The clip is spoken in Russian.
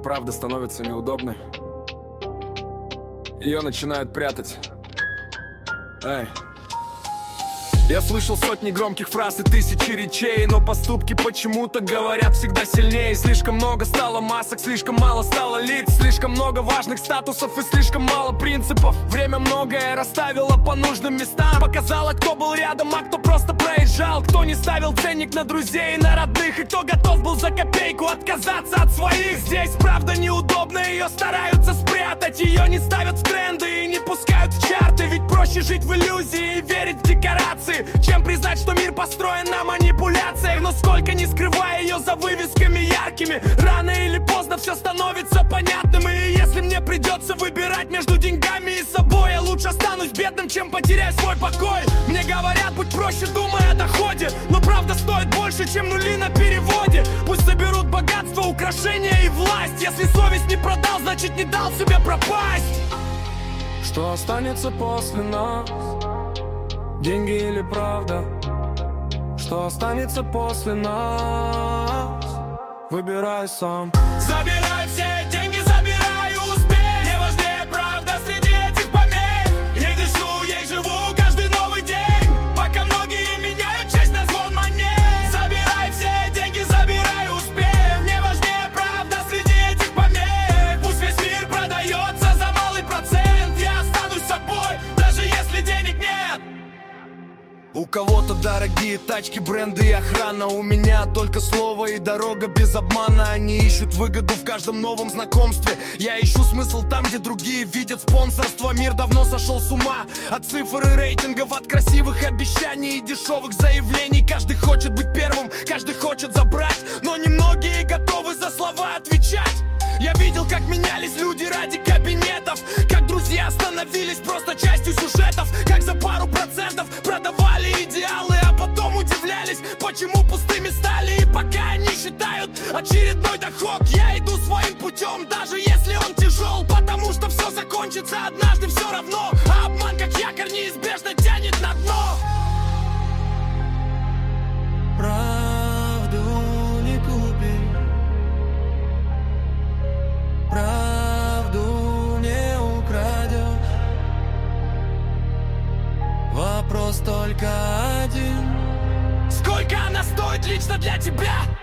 правда становится неудобной, ее начинают прятать. Эй. Я слышал сотни громких фраз и тысячи речей, но поступки почему-то говорят всегда сильнее. Слишком много стало масок, слишком мало стало лиц, слишком много важных статусов и слишком мало принципов. Время многое расставило по нужным местам, показало, кто был рядом, а кто просто проезжал, кто не ставил ценник на друзей и на родных, и кто готов был за копейку отказаться от своих. Здесь правда неудобно, ее стараются спрятать, ее не ставят в тренды и не пускают в чарты. Ведь проще жить в иллюзии и верить в декорации, чем признать, что мир построен на манипуляциях. Но сколько не скрывая ее за вывесками яркими, рано или поздно все становится понятным. И если мне придется выбирать между деньгами и собой, я лучше останусь бедным, чем потеряю свой покой. Мне говорят, будь проще, думай о доходе, но правда стоит больше, чем нули на переводе. Пусть соберут богатство, украшения и власть, если совесть не продал, значит не дал себе пропасть. Что останется после нас? Деньги или правда? Что останется после нас? Выбирай сам. Забирай все деньги, забирай успех. Мне важнее правда среди этих помех. Ей дышу, ей живу каждый новый день, пока многие меняют честь на звон монет. Забирай все деньги, забирай успех. Мне важнее правда среди этих помех. Пусть весь мир продается за малый процент, я останусь собой, даже если денег нет. У кого-то дорогие тачки, бренды и охрана, у меня только слово и дорога без обмана. Они ищут выгоду в каждом новом знакомстве, я ищу смысл там, где другие видят спонсорство. Мир давно сошел с ума от цифр и рейтингов, от красивых обещаний и дешевых заявлений. Каждый хочет быть первым, каждый хочет забрать, но немногие готовы за слова отвечать. Я видел, как менялись люди ради кабинетов, как друзья становились просто частью сюжетов, как за пару процентов продавали идеалы, а потом удивлялись, почему пустыми стали. И пока они считают очередной доход, я иду своим путем, даже если он тяжел, потому что все закончится однажды все равно, а обман как якорь неизбежно тянет на дно. Правду не купить, правду не украдешь. Вопрос только один: сколько она стоит лично для тебя?